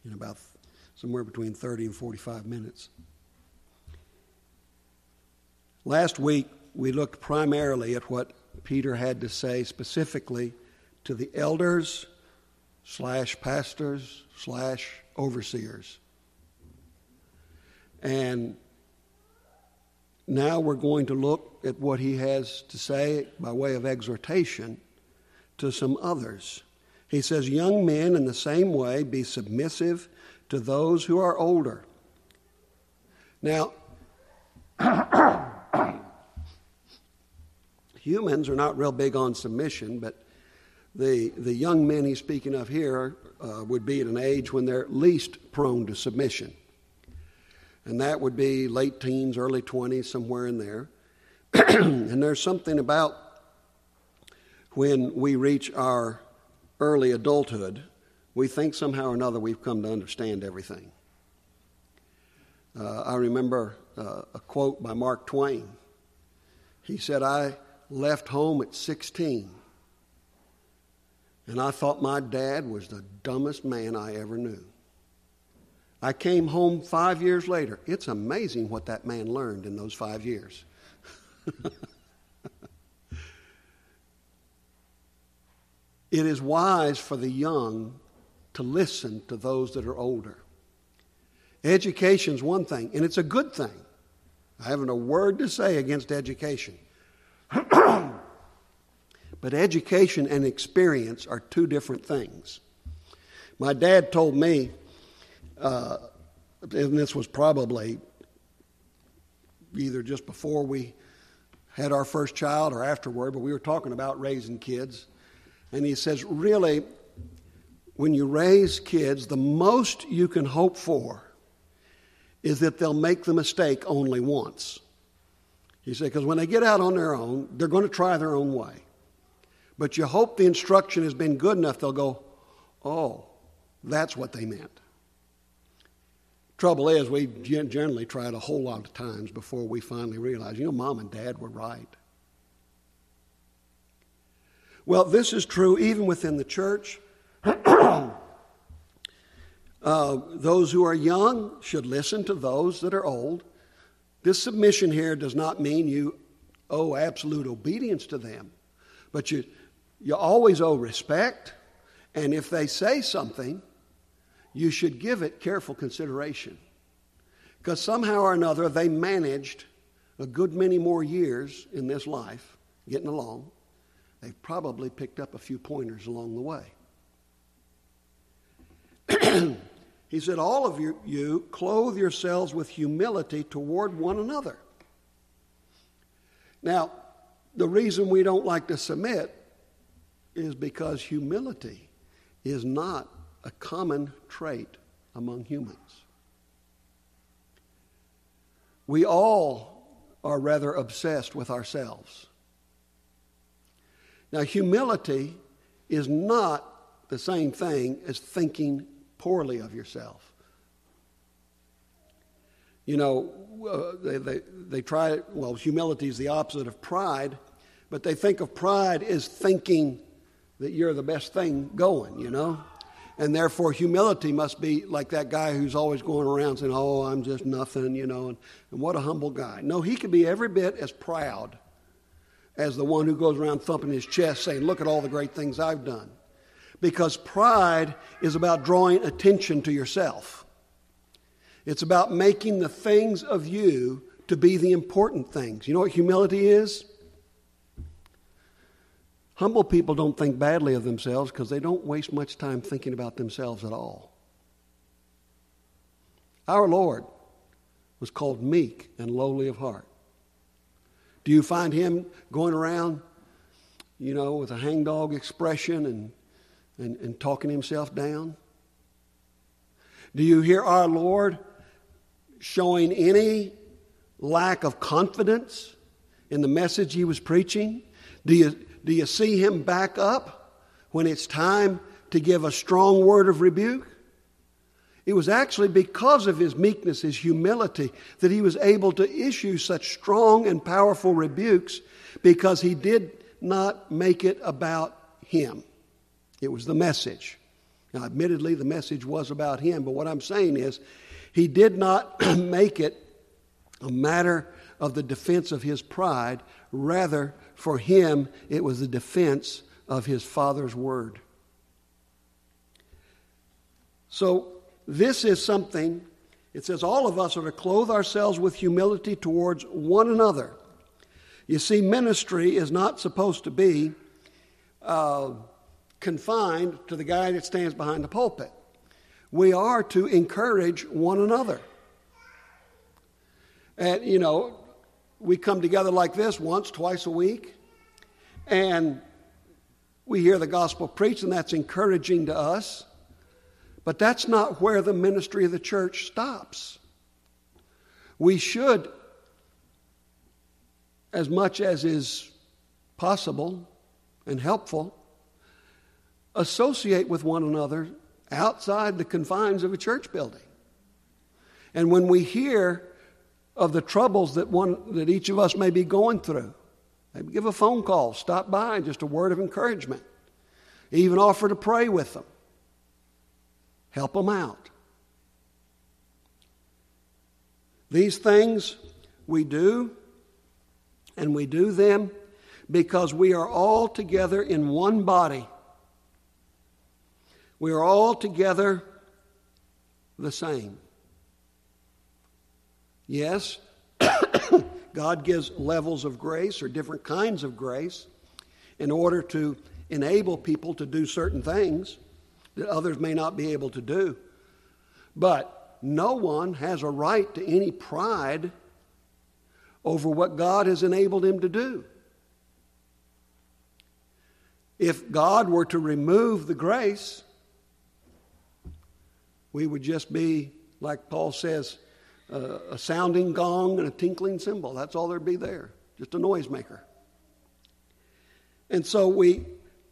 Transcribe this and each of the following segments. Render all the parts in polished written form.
in about somewhere between 30 and 45 minutes. Last week, we looked primarily at what Peter had to say specifically to the elders / pastors / overseers. And now we're going to look at what he has to say by way of exhortation to some others. He says, young men in the same way be submissive to those who are older. Now, humans are not real big on submission, but the young men he's speaking of here would be at an age when they're least prone to submission. And that would be late teens, early 20s, somewhere in there. And there's something about when we reach our early adulthood, we think somehow or another we've come to understand everything. I remember a quote by Mark Twain. He said, I left home at 16, and I thought my dad was the dumbest man I ever knew. I came home 5 years later. It's amazing what that man learned in those 5 years. It is wise for the young to listen to those that are older. Education's one thing, and it's a good thing. I haven't a word to say against education. But education and experience are two different things. My dad told me, and this was probably either just before we had our first child or afterward, but we were talking about raising kids. And he says, really, when you raise kids, the most you can hope for is that they'll make the mistake only once. He said, because when they get out on their own, they're going to try their own way. But you hope the instruction has been good enough, they'll go, oh, that's what they meant. Trouble is, we generally try it a whole lot of times before we finally realize, Mom and Dad were right. Well, this is true even within the church. Those who are young should listen to those that are old. This submission here does not mean you owe absolute obedience to them, but you always owe respect, and if they say something, you should give it careful consideration. Because somehow or another, they managed a good many more years in this life, getting along. They've probably picked up a few pointers along the way. He said, all of you clothe yourselves with humility toward one another. Now, the reason we don't like to submit is because humility is not a common trait among humans. We all are rather obsessed with ourselves. Now, humility is not the same thing as thinking poorly of yourself. They try, humility is the opposite of pride, but they think of pride as thinking that you're the best thing going, And therefore, humility must be like that guy who's always going around saying, oh, I'm just nothing, and what a humble guy. No, he could be every bit as proud as the one who goes around thumping his chest saying, look at all the great things I've done. Because pride is about drawing attention to yourself. It's about making the things of you to be the important things. You know what humility is? Humble people don't think badly of themselves because they don't waste much time thinking about themselves at all. Our Lord was called meek and lowly of heart. Do you find him going around, with a hangdog expression and talking himself down? Do you hear our Lord showing any lack of confidence in the message he was preaching? Do you see him back up when it's time to give a strong word of rebuke? It was actually because of his meekness, his humility, that he was able to issue such strong and powerful rebukes, because he did not make it about him. It was the message. Now, admittedly, the message was about him, but what I'm saying is he did not make it a matter of the defense of his pride. Rather, for him, it was the defense of his Father's word. So this is something, it says all of us are to clothe ourselves with humility towards one another. You see, ministry is not supposed to be confined to the guy that stands behind the pulpit. We are to encourage one another. And, we come together like this once, twice a week, and we hear the gospel preached, and that's encouraging to us. But that's not where the ministry of the church stops. We should, as much as is possible and helpful, associate with one another outside the confines of a church building. And when we hear of the troubles that each of us may be going through, maybe give a phone call, stop by, just a word of encouragement. Even offer to pray with them. Help them out. These things we do, and we do them because we are all together in one body. We are all together the same. Yes, God gives levels of grace or different kinds of grace in order to enable people to do certain things that others may not be able to do. But no one has a right to any pride over what God has enabled him to do. If God were to remove the grace, we would just be, like Paul says, a sounding gong and a tinkling cymbal. That's all there'd be there, just a noisemaker. And so we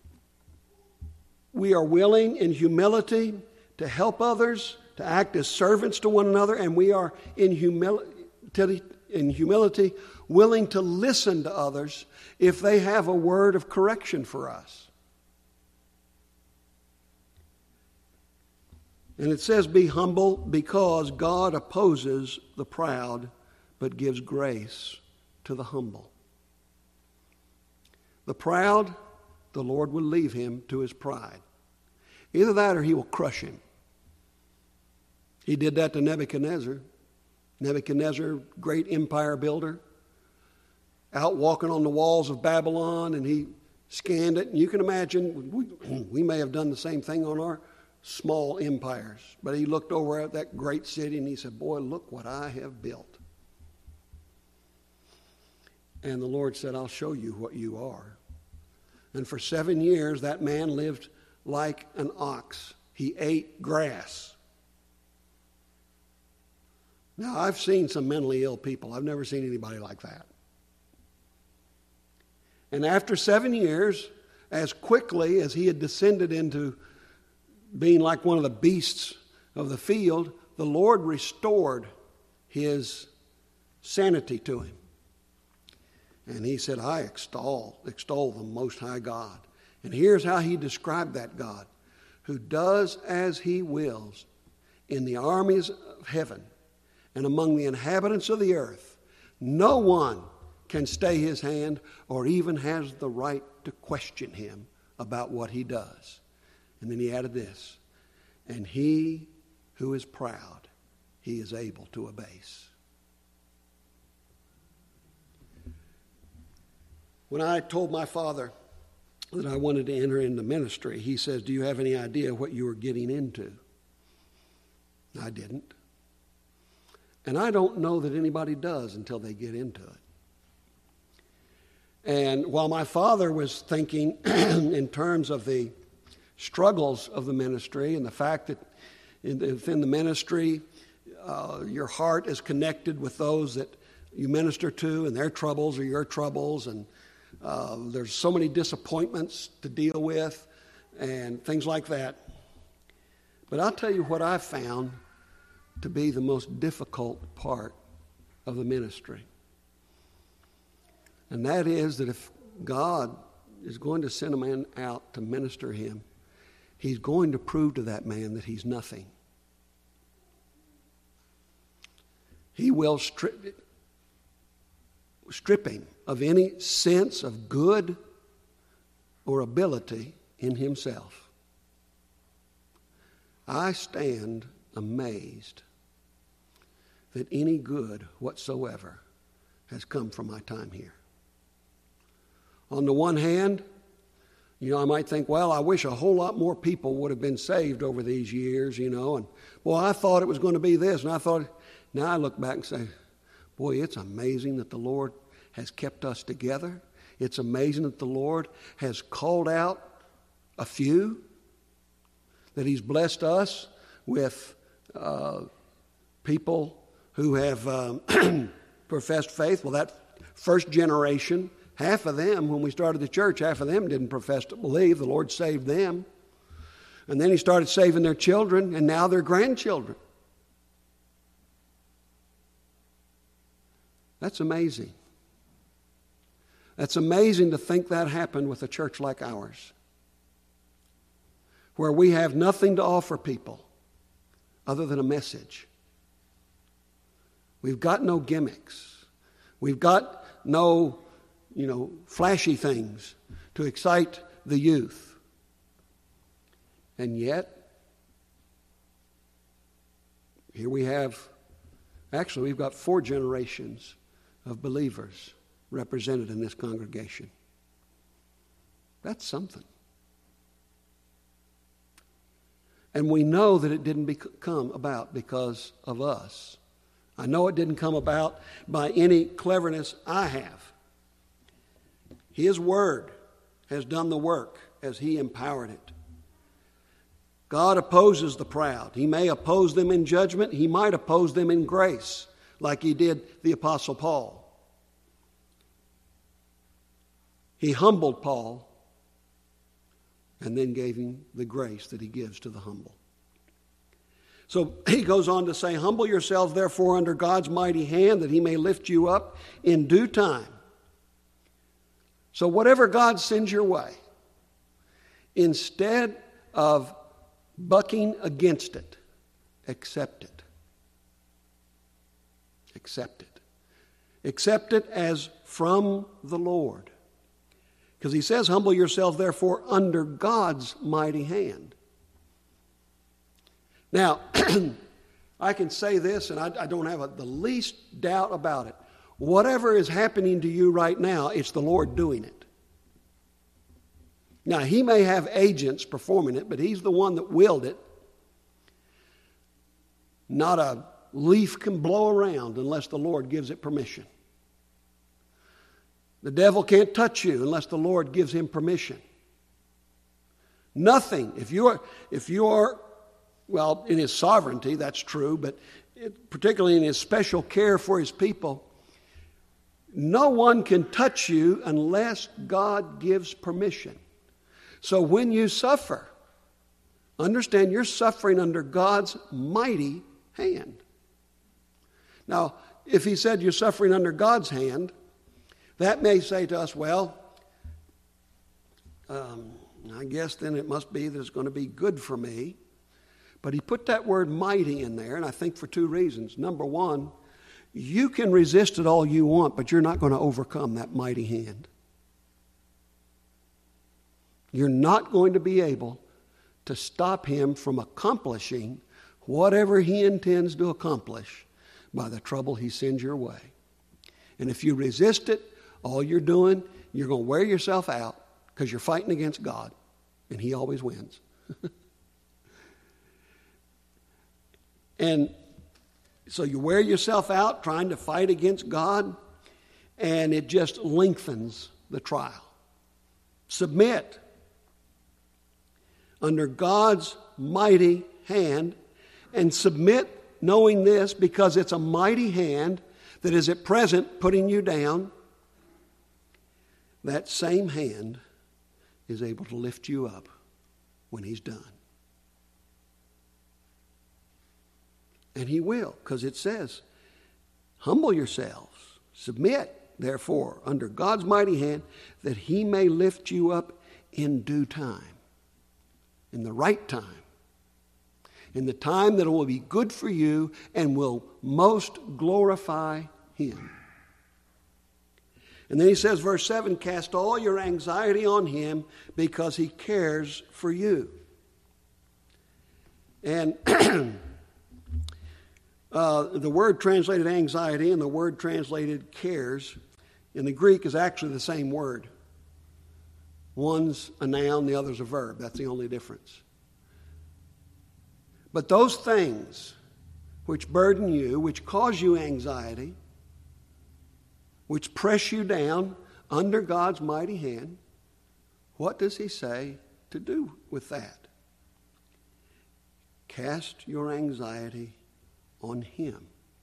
are willing in humility to help others, to act as servants to one another, and we are in humility willing to listen to others if they have a word of correction for us. And it says, be humble because God opposes the proud, but gives grace to the humble. The proud, the Lord will leave him to his pride. Either that or he will crush him. He did that to Nebuchadnezzar. Nebuchadnezzar, great empire builder, out walking on the walls of Babylon, and he scanned it. And you can imagine, we may have done the same thing on our small empires. But he looked over at that great city and he said, boy, look what I have built. And the Lord said, I'll show you what you are. And for 7 years, that man lived like an ox. He ate grass. Now, I've seen some mentally ill people. I've never seen anybody like that. And after 7 years, as quickly as he had descended into being like one of the beasts of the field, the Lord restored his sanity to him. And he said, I extol the Most High God. And here's how he described that God, who does as he wills in the armies of heaven and among the inhabitants of the earth. No one can stay his hand or even has the right to question him about what he does. And then he added this, and he who is proud, he is able to abase. When I told my father that I wanted to enter into ministry, he says, do you have any idea what you were getting into? I didn't. And I don't know that anybody does until they get into it. And while my father was thinking in terms of the struggles of the ministry and the fact that within the ministry, your heart is connected with those that you minister to, and their troubles are your troubles, and there's so many disappointments to deal with and things like that. But I'll tell you what I found to be the most difficult part of the ministry. And that is that if God is going to send a man out to minister him, He's going to prove to that man that he's nothing. He will strip him of any sense of good or ability in himself. I stand amazed that any good whatsoever has come from my time here. On the one hand, I might think, well, I wish a whole lot more people would have been saved over these years, and well, I thought it was going to be this, and now I look back and say, boy, it's amazing that the Lord has kept us together. It's amazing that the Lord has called out a few, that He's blessed us with people who have professed faith. Well, that first generation, half of them, when we started the church, half of them didn't profess to believe. The Lord saved them. And then He started saving their children, and now their grandchildren. That's amazing. That's amazing to think that happened with a church like ours, where we have nothing to offer people other than a message. We've got no gimmicks. We've got no, flashy things to excite the youth. And yet, here we have, actually we've got 4 generations of believers represented in this congregation. That's something. And we know that it didn't come about because of us. I know it didn't come about by any cleverness I have. His Word has done the work as He empowered it. God opposes the proud. He may oppose them in judgment. He might oppose them in grace, like He did the Apostle Paul. He humbled Paul and then gave him the grace that He gives to the humble. So he goes on to say, humble yourselves therefore under God's mighty hand, that He may lift you up in due time. So whatever God sends your way, instead of bucking against it, accept it. Accept it. Accept it as from the Lord. Because He says, humble yourselves therefore under God's mighty hand. Now, I can say this, and I don't have the least doubt about it. Whatever is happening to you right now, it's the Lord doing it. Now, He may have agents performing it, but He's the one that willed it. Not a leaf can blow around unless the Lord gives it permission. The devil can't touch you unless the Lord gives him permission. Nothing. If you are, well, in His sovereignty, that's true, but particularly in His special care for His people, no one can touch you unless God gives permission. So when you suffer, understand you're suffering under God's mighty hand. Now, if He said you're suffering under God's hand, that may say to us, well, I guess then it must be that it's going to be good for me. But He put that word mighty in there, and I think for 2 reasons. Number one, you can resist it all you want, but you're not going to overcome that mighty hand. You're not going to be able to stop Him from accomplishing whatever He intends to accomplish by the trouble He sends your way. And if you resist it, all you're doing, you're going to wear yourself out because you're fighting against God, and He always wins. And so you wear yourself out trying to fight against God, and it just lengthens the trial. Submit under God's mighty hand, and submit knowing this, because it's a mighty hand that is at present putting you down. That same hand is able to lift you up when He's done. And He will, because it says, humble yourselves, submit, therefore, under God's mighty hand, that He may lift you up in due time. in the right time, in the time that will be good for you and will most glorify Him. And then he says, verse 7, cast all your anxiety on Him because He cares for you. And the word translated anxiety and the word translated cares in the Greek is actually the same word. One's a noun, the other's a verb. That's the only difference. But those things which burden you, which cause you anxiety, which press you down under God's mighty hand, what does He say to do with that? Cast your anxiety on Him.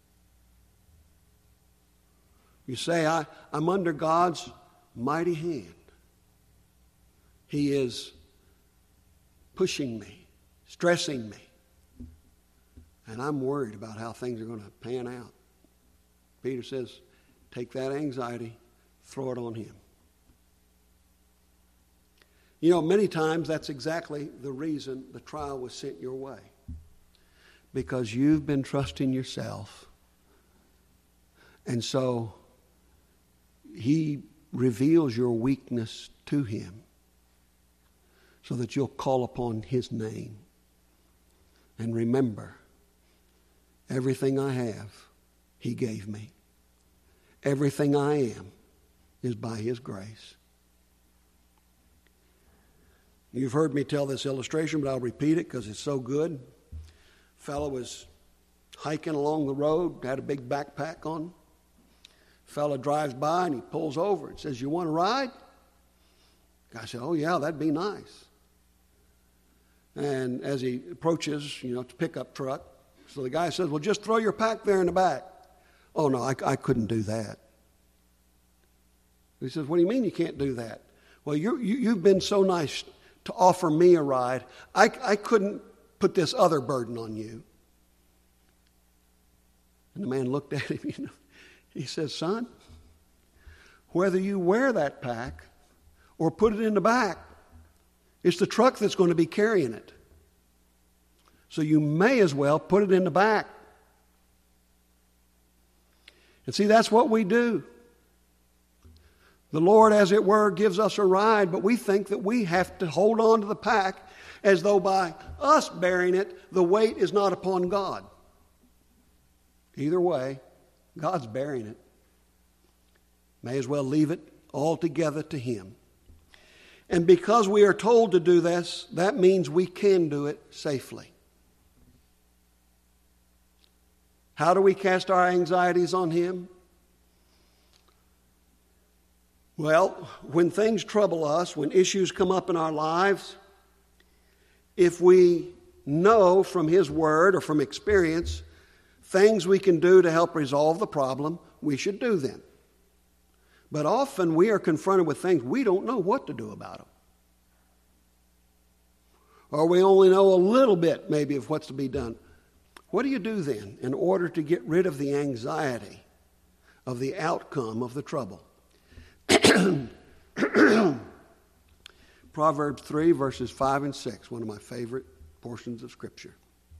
You say, I'm under God's mighty hand. He is pushing me, stressing me, and I'm worried about how things are going to pan out. Peter says, take that anxiety, throw it on Him. You know, many times that's exactly the reason the trial was sent your way. Because you've been trusting yourself. And so He reveals your weakness to Him so that you'll call upon His name. And remember, everything I have, He gave me. Everything I am is by His grace. You've heard me tell this illustration, but I'll repeat it because it's so good. Fellow was hiking along the road, had a big backpack on. Fellow drives by and he pulls over and says, you want to ride? Guy said, oh yeah, that'd be nice. And as he approaches, it's a pickup truck. So the guy says, well, just throw your pack there in the back. Oh no, I couldn't do that. He says, what do you mean you can't do that? Well, you've been so nice to offer me a ride. I couldn't put this other burden on you. And the man looked at him, he says, son, whether you wear that pack or put it in the back, it's the truck that's going to be carrying it. So you may as well put it in the back. And see, that's what we do. The Lord, as it were, gives us a ride, but we think that we have to hold on to the pack as though by us bearing it, the weight is not upon God. Either way, God's bearing it. May as well leave it altogether to Him. And because we are told to do this, that means we can do it safely. How do we cast our anxieties on Him? Well, when things trouble us, when issues come up in our lives, if we know from His Word or from experience things we can do to help resolve the problem, we should do them. But often we are confronted with things we don't know what to do about them. Or we only know a little bit maybe of what's to be done. What do you do then in order to get rid of the anxiety of the outcome of the trouble? Proverbs 3, verses 5 and 6, one of my favorite portions of Scripture.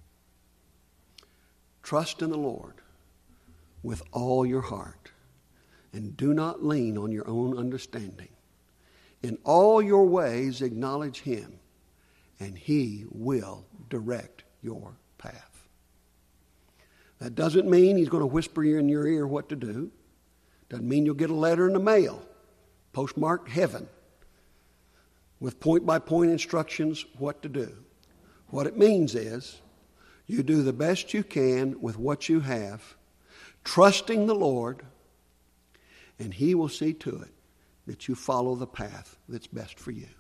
Trust in the Lord with all your heart, and do not lean on your own understanding. In all your ways acknowledge Him, and He will direct your path. That doesn't mean He's going to whisper in your ear what to do. Doesn't mean you'll get a letter in the mail, postmarked heaven, with point-by-point instructions what to do. What it means is you do the best you can with what you have, trusting the Lord, and He will see to it that you follow the path that's best for you.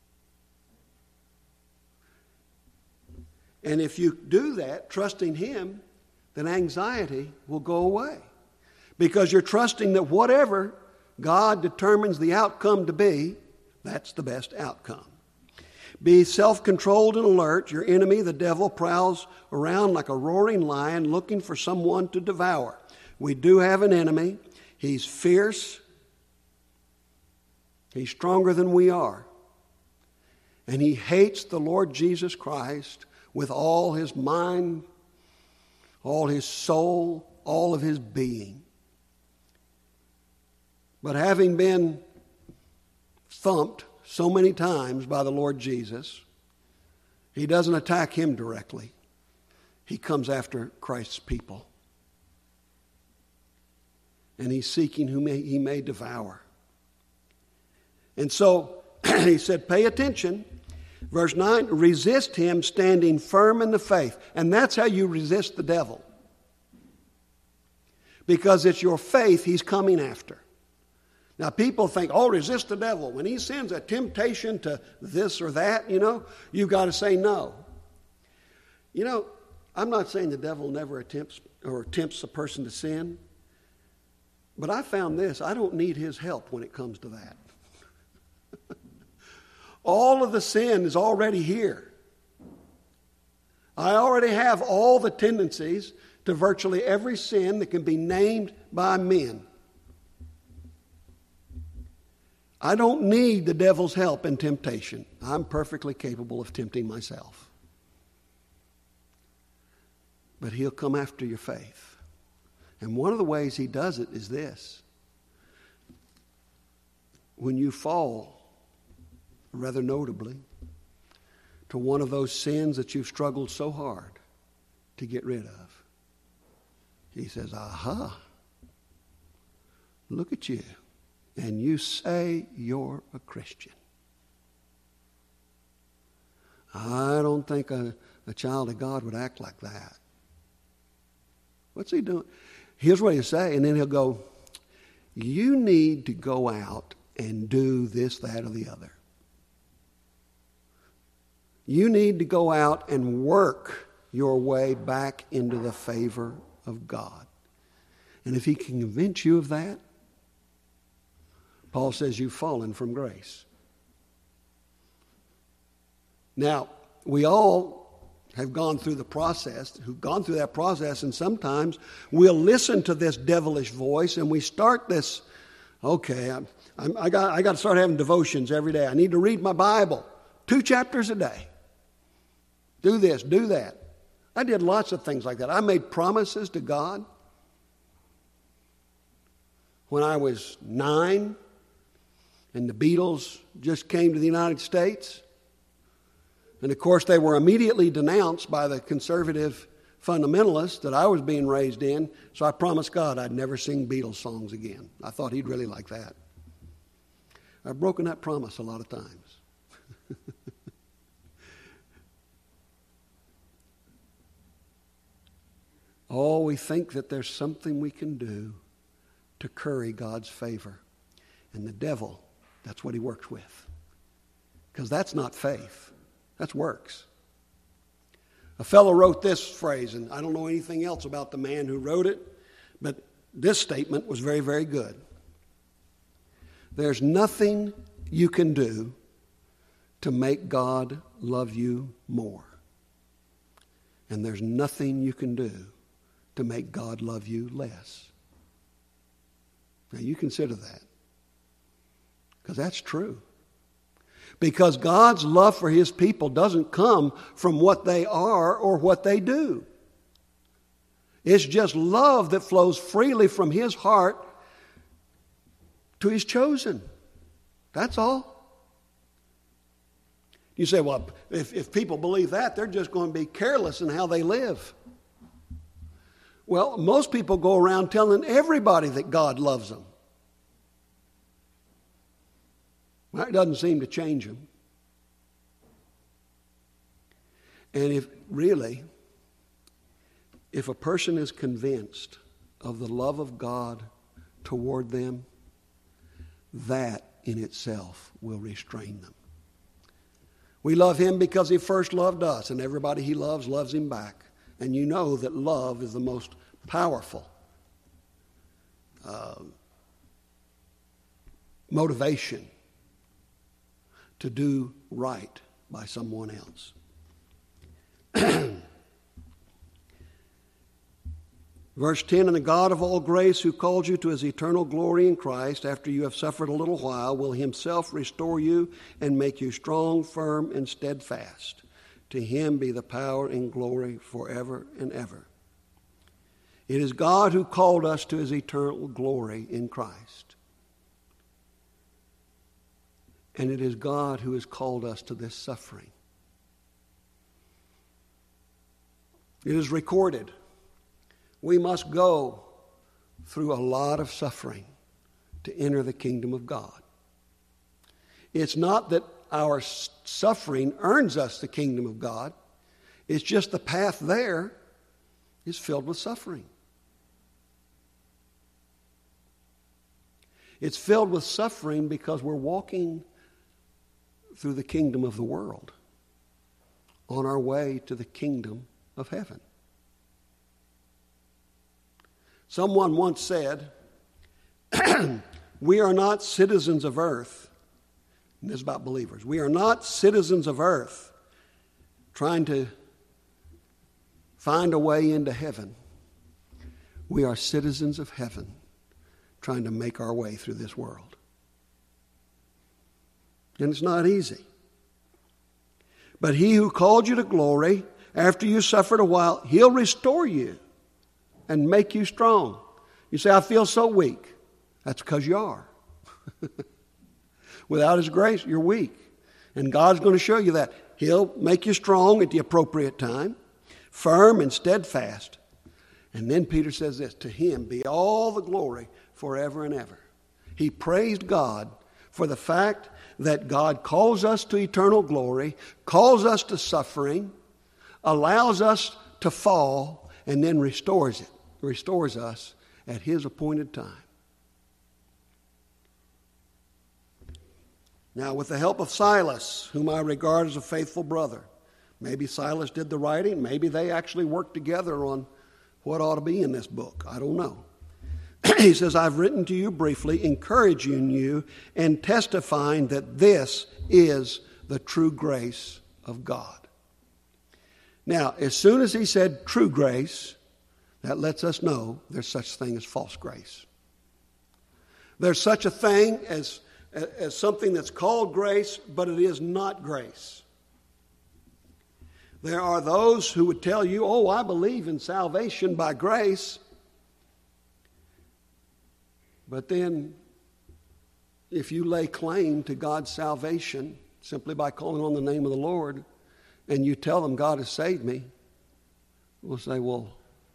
And if you do that, trusting Him, then anxiety will go away. Because you're trusting that whatever God determines the outcome to be, that's the best outcome. Be self-controlled and alert. Your enemy, the devil, prowls around like a roaring lion looking for someone to devour. We do have an enemy. He's fierce. He's stronger than we are. and he hates the Lord Jesus Christ with all his mind, all his soul, all of his being. But having been thumped so many times by the Lord Jesus, he doesn't attack him directly. He comes after Christ's people. And he's seeking whom he may devour. And so he said, pay attention. Verse 9, resist him standing firm in the faith. And that's how you resist the devil. Because it's your faith he's coming after. Now people think, oh, resist the devil. When he sends a temptation to this or that, you've got to say no. I'm not saying the devil never tempts a person to sin. But I found this, I don't need his help when it comes to that. All of the sin is already here. I already have all the tendencies to virtually every sin that can be named by men. I don't need the devil's help in temptation. I'm perfectly capable of tempting myself. But he'll come after your faith. And one of the ways he does it is this. When you fall, rather notably, to one of those sins that you've struggled so hard to get rid of, he says, aha, look at you, and you say you're a Christian. I don't think a child of God would act like that. What's he doing? Here's what he'll say, and then he'll go, you need to go out and do this, that, or the other. You need to go out and work your way back into the favor of God. And if he can convince you of that, Paul says you've fallen from grace. Now, we all have gone through that process, and sometimes we'll listen to this devilish voice and we start this, okay, I got to start having devotions every day. I need to read my Bible 2 chapters a day. Do this, do that. I did lots of things like that. I made promises to God when I was 9 and the Beatles just came to the United States. And of course, they were immediately denounced by the conservative fundamentalists that I was being raised in. So I promised God I'd never sing Beatles songs again. I thought he'd really like that. I've broken that promise a lot of times. Oh, we think that there's something we can do to curry God's favor. And the devil, that's what he works with. Because that's not faith. That's works. A fellow wrote this phrase, and I don't know anything else about the man who wrote it, but this statement was very, very good. There's nothing you can do to make God love you more. And there's nothing you can do to make God love you less. Now you consider that. Because that's true. Because God's love for his people doesn't come from what they are or what they do. It's just love that flows freely from his heart to his chosen. That's all. You say, well, if people believe that, they're just going to be careless in how they live. Well, most people go around telling everybody that God loves them. That doesn't seem to change them. And if a person is convinced of the love of God toward them, that in itself will restrain them. We love him because he first loved us, and everybody he loves him back. And you know that love is the most powerful motivation to do right by someone else. Verse 10, and the God of all grace, who called you to his eternal glory in Christ, after you have suffered a little while, will himself restore you and make you strong, firm, and steadfast. To him be the power and glory forever and ever. It is God who called us to his eternal glory in Christ. And it is God who has called us to this suffering. It is recorded. We must go through a lot of suffering to enter the kingdom of God. It's not that our suffering earns us the kingdom of God. It's just the path there is filled with suffering. It's filled with suffering because we're walking through the kingdom of the world on our way to the kingdom of heaven. Someone once said, we are not citizens of earth. And this is about believers. We are not citizens of earth trying to find a way into heaven. We are citizens of heaven trying to make our way through this world. And it's not easy. But he who called you to glory, after you suffered a while, he'll restore you and make you strong. You say, I feel so weak. That's because you are. Without his grace, you're weak. And God's going to show you that. He'll make you strong at the appropriate time, firm and steadfast. And then Peter says this, to him be all the glory forever and ever. He praised God for the fact that God calls us to eternal glory, calls us to suffering, allows us to fall, and then restores us at his appointed time. Now, with the help of Silas, whom I regard as a faithful brother, maybe Silas did the writing, maybe they actually worked together on what ought to be in this book. I don't know. He says, I've written to you briefly, encouraging you and testifying that this is the true grace of God. Now, as soon as he said true grace, that lets us know there's such a thing as false grace. There's such a thing as something that's called grace, but it is not grace. There are those who would tell you, oh, I believe in salvation by grace. But then, if you lay claim to God's salvation simply by calling on the name of the Lord, and you tell them God has saved me, we'll say, well,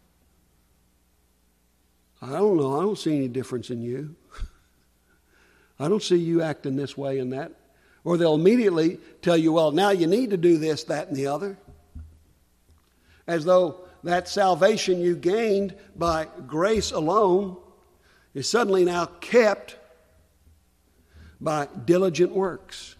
I don't know. I don't see any difference in you. I don't see you acting this way and that. Or they'll immediately tell you, well, now you need to do this, that, and the other. As though that salvation you gained by grace alone is suddenly now kept by diligent works.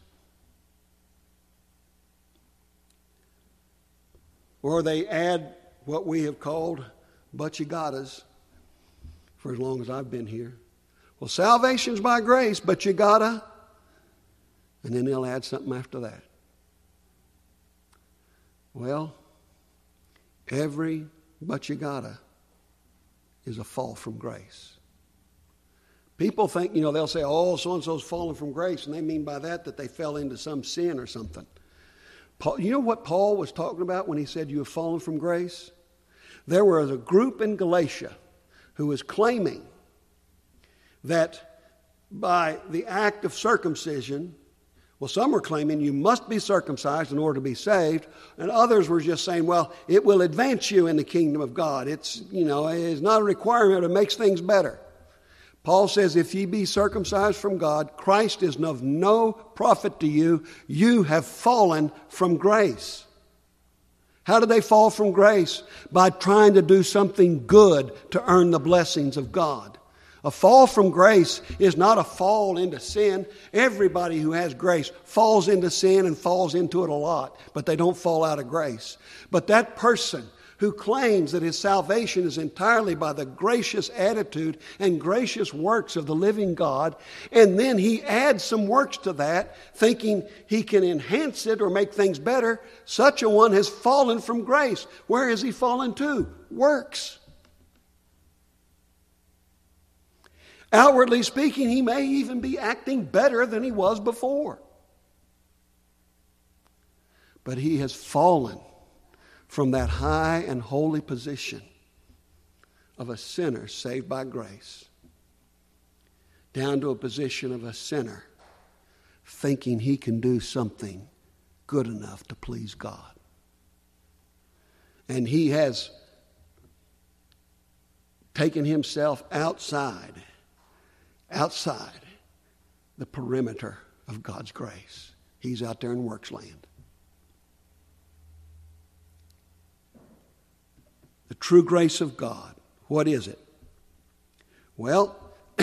Or they add what we have called but you gottas for as long as I've been here. Well, salvation's by grace, but you gotta. And then they'll add something after that. Well, every but you gotta is a fall from grace. People think, they'll say, oh, so-and-so's fallen from grace, and they mean by that they fell into some sin or something. Paul, you know what Paul was talking about when he said you have fallen from grace? There was a group in Galatia who was claiming that by the act of circumcision, well, some were claiming you must be circumcised in order to be saved, and others were just saying, well, it will advance you in the kingdom of God. It's not a requirement, it makes things better. Paul says, if ye be circumcised from God, Christ is of no profit to you. You have fallen from grace. How did they fall from grace? By trying to do something good to earn the blessings of God. A fall from grace is not a fall into sin. Everybody who has grace falls into sin and falls into it a lot, but they don't fall out of grace. But that person who claims that his salvation is entirely by the gracious attitude and gracious works of the living God, and then he adds some works to that, thinking he can enhance it or make things better, such a one has fallen from grace. Where has he fallen to? Works. Outwardly speaking, he may even be acting better than he was before. But he has fallen from that high and holy position of a sinner saved by grace down to a position of a sinner thinking he can do something good enough to please God. And he has taken himself outside the perimeter of God's grace. He's out there in works land. The true grace of God. What is it? Well,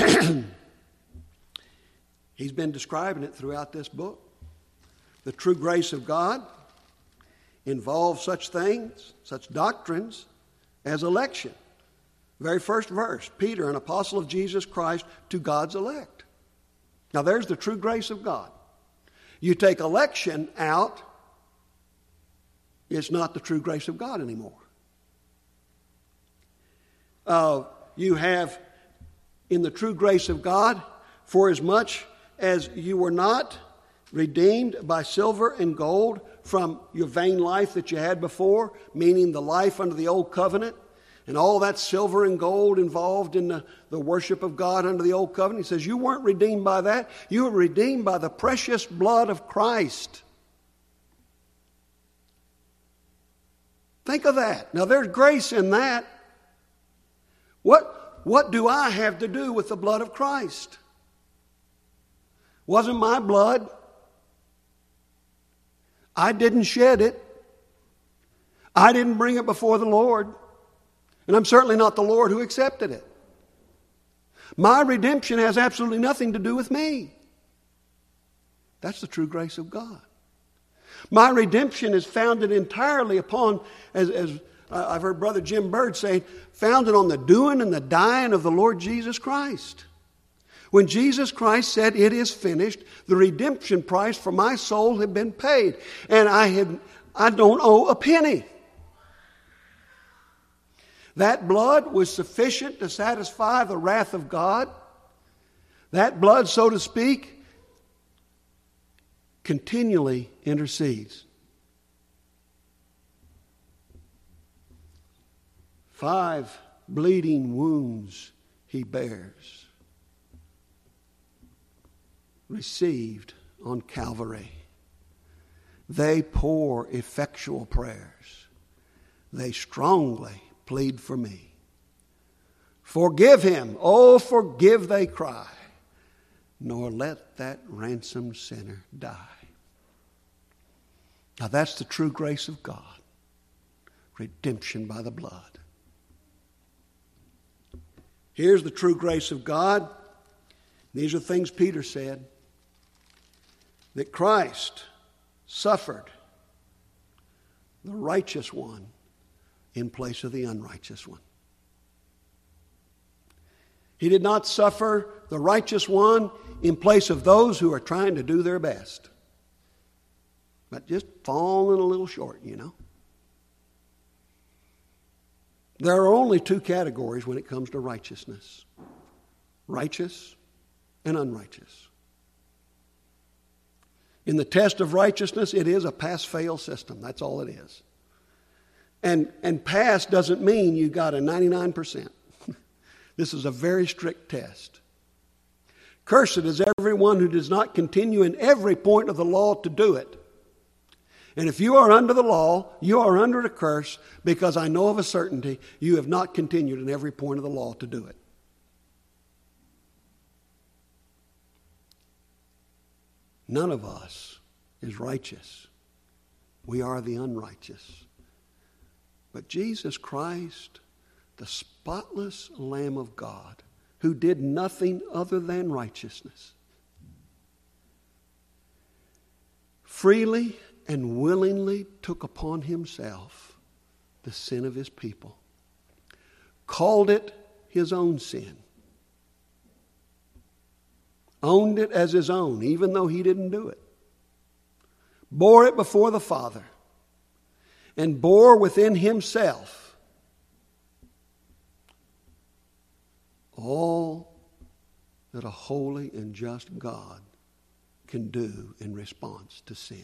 he's been describing it throughout this book. The true grace of God involves such things, such doctrines as election. Very first verse, Peter, an apostle of Jesus Christ, to God's elect. Now there's the true grace of God. You take election out, it's not the true grace of God anymore. You have in the true grace of God, for as much as you were not redeemed by silver and gold from your vain life that you had before, meaning the life under the old covenant, and all that silver and gold involved in the worship of God under the old covenant. He says you weren't redeemed by that. You were redeemed by the precious blood of Christ. Think of that. Now there's grace in that. What do I have to do with the blood of Christ? Wasn't my blood. I didn't shed it. I didn't bring it before the Lord. And I'm certainly not the Lord who accepted it. My redemption has absolutely nothing to do with me. That's the true grace of God. My redemption is founded entirely upon, as I've heard Brother Jim Bird say, founded on the doing and the dying of the Lord Jesus Christ. When Jesus Christ said, "It is finished," the redemption price for my soul had been paid. And I don't owe a penny. That blood was sufficient to satisfy the wrath of God. That blood, so to speak, continually intercedes. 5 bleeding wounds he bears, received on Calvary. They pour effectual prayers. They strongly plead for me. Forgive him, oh forgive, they cry, nor let that ransomed sinner die. Now that's the true grace of God. Redemption by the blood. Here's the true grace of God. These are things Peter said. That Christ suffered the righteous one in place of the unrighteous one. He did not suffer the righteous one in place of those who are trying to do their best, but just falling a little short, you know. There are only 2 categories when it comes to righteousness: righteous and unrighteous. In the test of righteousness, it is a pass-fail system. That's all it is. And pass doesn't mean you got a 99%. This is a very strict test. Cursed is everyone who does not continue in every point of the law to do it. And if you are under the law, you are under a curse, because I know of a certainty you have not continued in every point of the law to do it. None of us is righteous. We are the unrighteous. But Jesus Christ, the spotless Lamb of God, who did nothing other than righteousness, freely and willingly took upon himself the sin of his people, called it his own sin, owned it as his own, even though he didn't do it, bore it before the Father, and bore within himself all that a holy and just God can do in response to sin.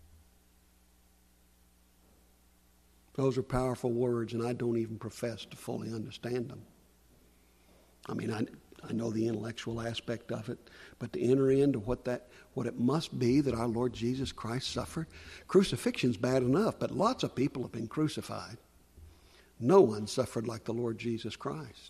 Those are powerful words, and I don't even profess to fully understand them. I mean, I know the intellectual aspect of it, but to enter into what it must be that our Lord Jesus Christ suffered. Crucifixion's bad enough, but lots of people have been crucified. No one suffered like the Lord Jesus Christ.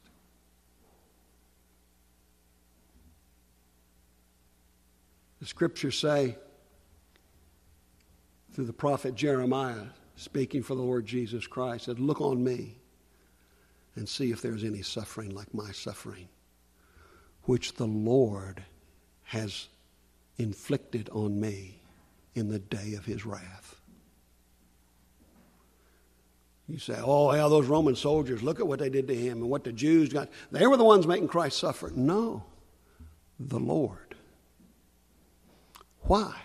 The scriptures say, through the prophet Jeremiah, speaking for the Lord Jesus Christ, said, "Look on me and see if there's any suffering like my suffering, which the Lord has inflicted on me in the day of his wrath." You say, "Oh, yeah, those Roman soldiers, look at what they did to him and what the Jews got. They were the ones making Christ suffer." No, the Lord. Why?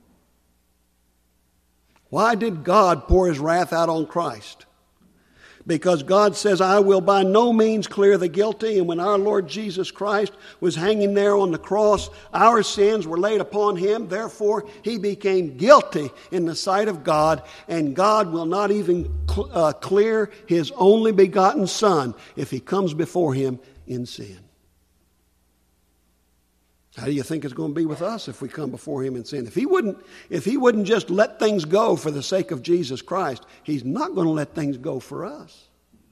Why did God pour his wrath out on Christ? Because God says, "I will by no means clear the guilty." And when our Lord Jesus Christ was hanging there on the cross, our sins were laid upon him. Therefore, he became guilty in the sight of God. And God will not even clear his only begotten Son if he comes before him in sin. How do you think it's going to be with us if we come before him in sin? If he wouldn't just let things go for the sake of Jesus Christ, he's not going to let things go for us.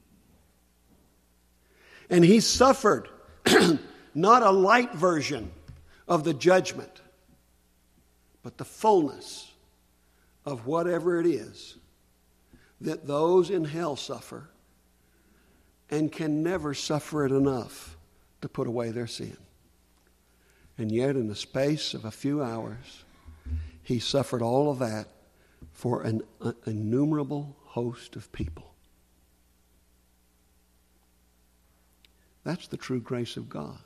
And he suffered not a light version of the judgment, but the fullness of whatever it is that those in hell suffer and can never suffer it enough to put away their sin. And yet in the space of a few hours, he suffered all of that for an innumerable host of people. That's the true grace of God.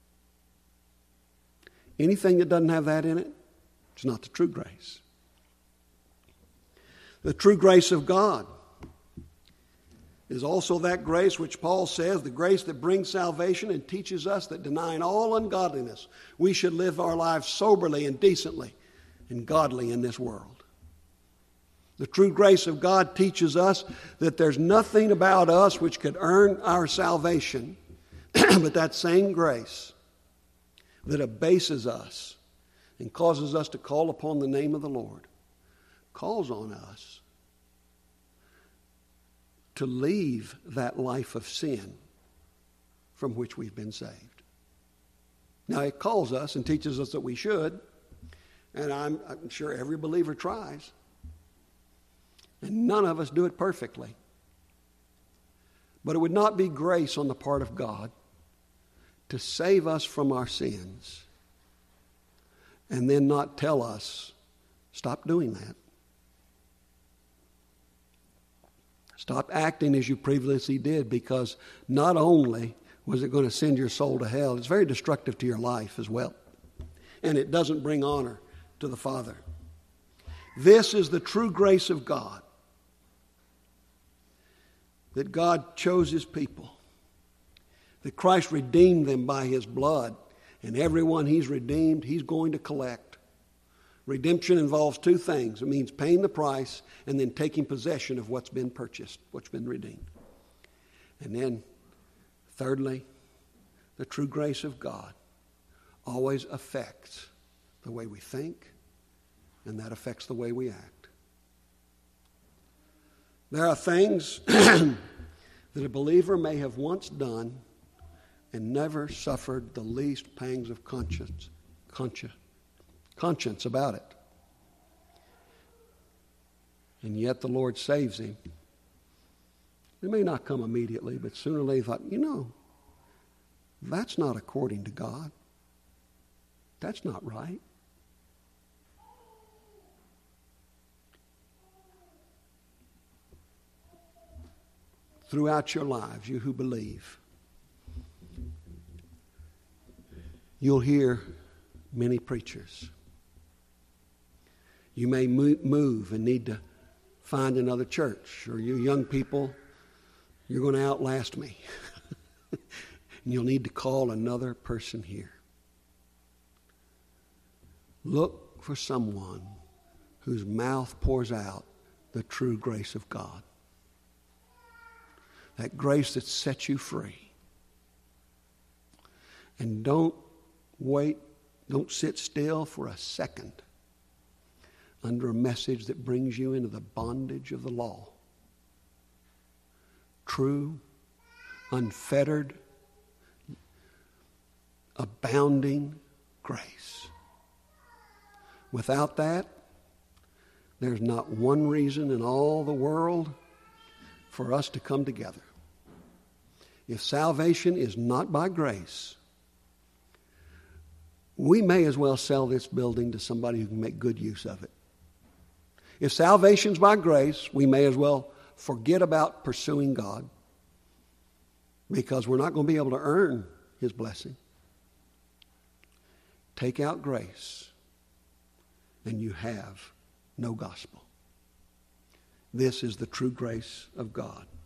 Anything that doesn't have that in it, it's not the true grace. The true grace of God is also that grace which Paul says, the grace that brings salvation and teaches us that denying all ungodliness, we should live our lives soberly and decently and godly in this world. The true grace of God teaches us that there's nothing about us which could earn our salvation, but that same grace that abases us and causes us to call upon the name of the Lord calls on us to leave that life of sin from which we've been saved. Now, it calls us and teaches us that we should, and I'm sure every believer tries, and none of us do it perfectly. But it would not be grace on the part of God to save us from our sins and then not tell us, stop doing that. Stop acting as you previously did, because not only was it going to send your soul to hell, it's very destructive to your life as well. And it doesn't bring honor to the Father. This is the true grace of God. That God chose his people. That Christ redeemed them by his blood. And everyone he's redeemed, he's going to collect. Redemption involves two things. It means paying the price and then taking possession of what's been purchased, what's been redeemed. And then, thirdly, the true grace of God always affects the way we think, and that affects the way we act. There are things that a believer may have once done and never suffered the least pangs of conscience about it. And yet the Lord saves him. It may not come immediately, but sooner or later he thought, that's not according to God. That's not right. Throughout your lives, you who believe, you'll hear many preachers. You may move and need to find another church, or you young people, you're going to outlast me. And you'll need to call another person here. Look for someone whose mouth pours out the true grace of God. That grace that sets you free. And don't wait, don't sit still for a second under a message that brings you into the bondage of the law. True, unfettered, abounding grace. Without that, there's not one reason in all the world for us to come together. If salvation is not by grace, we may as well sell this building to somebody who can make good use of it. If salvation's by grace, we may as well forget about pursuing God, because we're not going to be able to earn His blessing. Take out grace, and you have no gospel. This is the true grace of God.